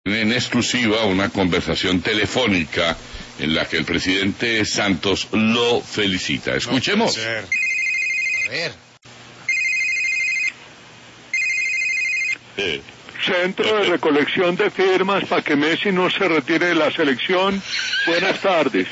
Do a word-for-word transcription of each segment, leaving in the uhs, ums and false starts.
En exclusiva una conversación telefónica en la que el presidente Santos lo felicita. Escuchemos. No puede ser. A ver. Eh. Centro de recolección de firmas para que Messi no se retire de la selección. Buenas tardes.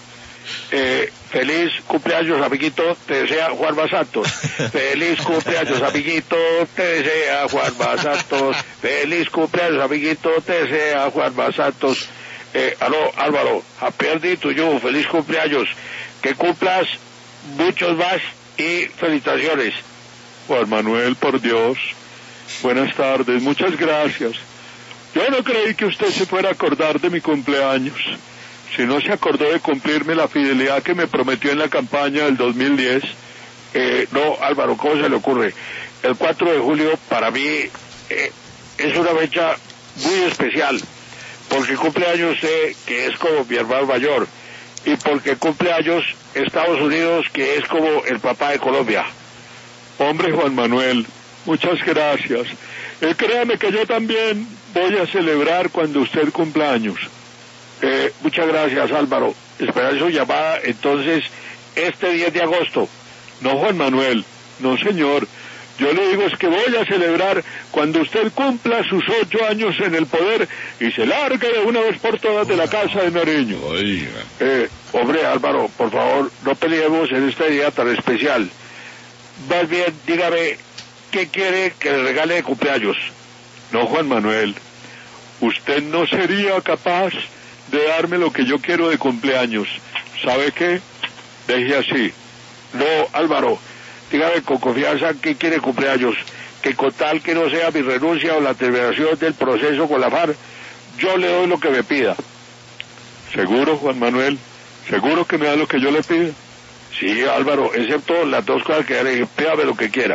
Eh, feliz cumpleaños, amiguito, te desea Juan Basantos. Feliz cumpleaños, amiguito, te desea Juan Basantos. Feliz cumpleaños, amiguito, te desea Juan Basantos. Eh, aló, Álvaro, happy birthday to you, feliz cumpleaños. Que cumplas muchos más y felicitaciones. Juan Manuel, por Dios. Buenas tardes, muchas gracias. Yo no creí que usted se fuera a acordar de mi cumpleaños. Si no se acordó de cumplirme la fidelidad que me prometió en la campaña del dos mil diez. Eh, no, Álvaro, ¿cómo se le ocurre? El cuatro de julio para mí eh, es una fecha muy especial, porque cumple años usted, que es como mi hermano mayor, y porque cumple años Estados Unidos, que es como el papá de Colombia. Hombre, Juan Manuel, muchas gracias. Eh, créame que yo también voy a celebrar cuando usted cumpla años. Eh, muchas gracias, Álvaro. Esperaré su llamada entonces este diez de agosto. No, Juan Manuel, no, señor. Yo le digo es que voy a celebrar cuando usted cumpla sus ocho años en el poder y se largue de una vez por todas de la casa de Nariño. Eh, hombre, Álvaro, por favor, no peleemos en este día tan especial. Más bien, dígame, ¿qué quiere que le regale de cumpleaños? No, Juan Manuel, usted no sería capaz de darme lo que yo quiero de cumpleaños. ¿Sabe qué? Deje así. No, Álvaro, dígame con confianza qué quiere de cumpleaños, que con tal que no sea mi renuncia o la terminación del proceso con la FARC, yo le doy lo que me pida. ¿Seguro, Juan Manuel? ¿Seguro que me da lo que yo le pido? Sí, Álvaro, excepto las dos cosas que le dije, pídame lo que quiera.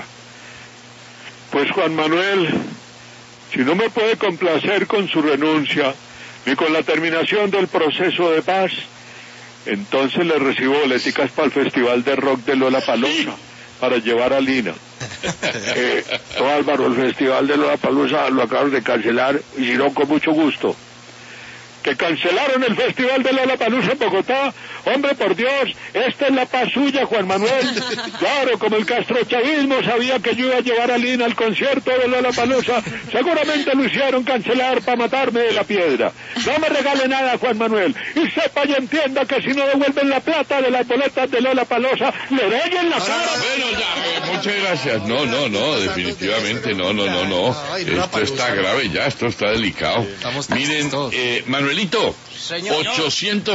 Pues, Juan Manuel, si no me puede complacer con su renuncia ni con la terminación del proceso de paz, entonces le recibo boleticas para el Festival de Rock de Lollapalooza para llevar a Lina. Eh, no, Álvaro, el Festival de Lollapalooza lo acaban de cancelar, y si no, con mucho gusto. Que cancelaron el Festival de Lollapalooza en Bogotá. Hombre, por Dios, esta es la paz suya, Juan Manuel. Claro, como el castrochavismo sabía que yo iba a llevar a Lina al concierto de Lollapalooza, seguramente lo hicieron cancelar para matarme de la piedra. No me regale nada, Juan Manuel, y sepa y entienda que si no devuelven la plata de las boletas de Lollapalooza, le doy en la cara. Bueno, ya, eh, muchas gracias. No, no, no, definitivamente no, no, no, no. Esto está grave ya, esto está delicado. Miren, eh, Manuelito, Señor. ochocientos